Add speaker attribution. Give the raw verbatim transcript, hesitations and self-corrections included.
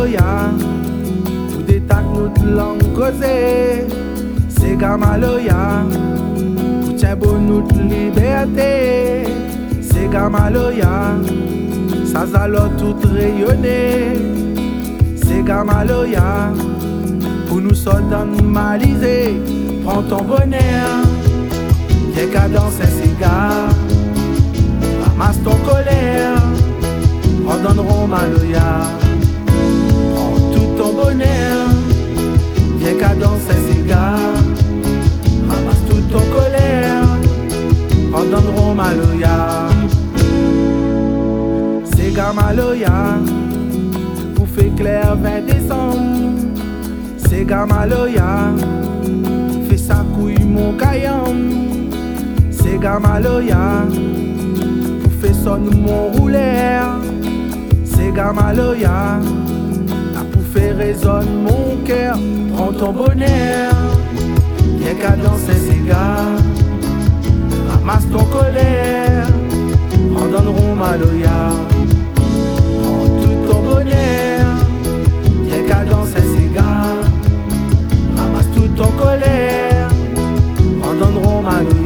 Speaker 1: Gamaloya, pour détac notre langue causée. C'est Gamaloya, pour tiens bon notre liberté. C'est Gamaloya, ça zalo tout rayonner. C'est Gamaloya, pour nous soldats malisés. Prends ton bonheur, viens qu'à danser un cigare. Ramasse ton colère, redonneront Maloya. Prends tout ton bonheur, viens qu'à danser un cigare. Ramasse toute ton colère, redonneront Maloya. C'est Gamaloya, pour faire clair vingt décembre. C'est Gamaloya, fais sa couille mon caillon. C'est Gamaloya, pour faire sonne mon rouleur. C'est Gamaloya, pour faire résonne mon cœur. Prends ton bonheur, viens qu'à danser un cigare. Ramasse ton colère, redonneront Maloya. Prends tout ton bonheur, viens qu'à danser un cigare. Ramasse tout ton colère, redonneront Maloya.